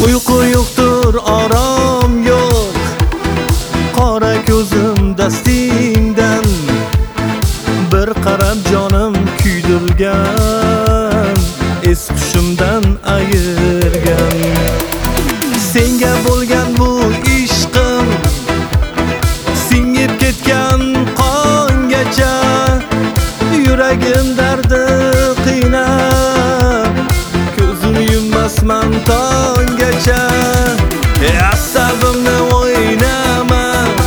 Uyqu yo'qdir, orom yo'q, qora ko'zim dastingdan. Bir qarab jonim kuydirgan, es hushimdan ayirgan. Senga bo'lgan bu ishqim singib ketgan qongacha, yuragim dardi qiynab, ko'zim yummasman tonggacha. Asabimni o'ynama,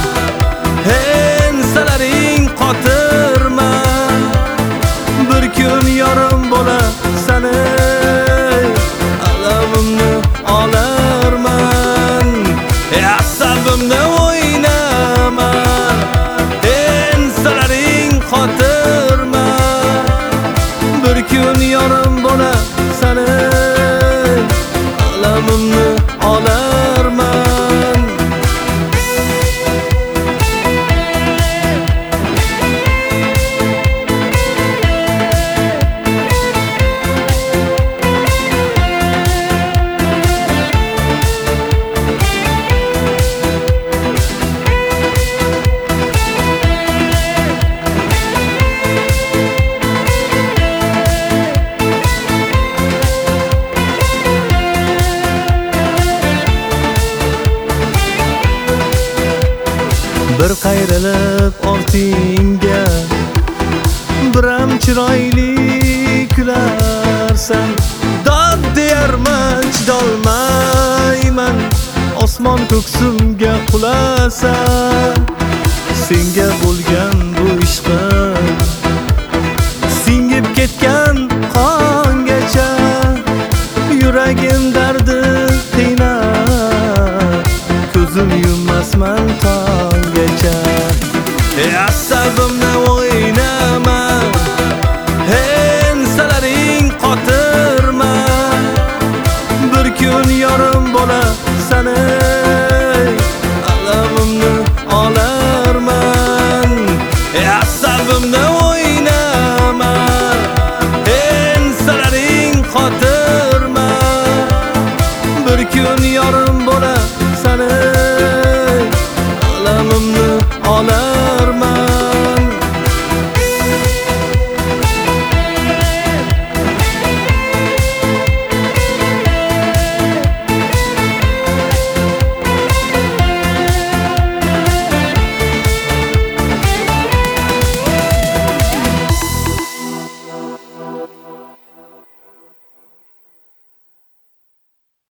ensalaring qotirma, bir kun yorim bo'la sani, alamimni olarman. Asabimni o'ynama, ensalaring qotirma, bir kun yorim bo'la sani, alamimni olarman. Bir qayrilib ortingga, biram chiroyli kularsan. Dod deyarman, chidolmayman, osmon ko'ksimga qulasan. Senga bo'lgan bu ishqim singib ketgan qongacha, yuragim dardi qiynab, ko'zim yummasman tonggacha. Asabimni o'ynama, ensalaring qotirma, bir kun yorim bo'la sani, alamimni olarman. Asabimni o'ynama, ensalaring qotirma,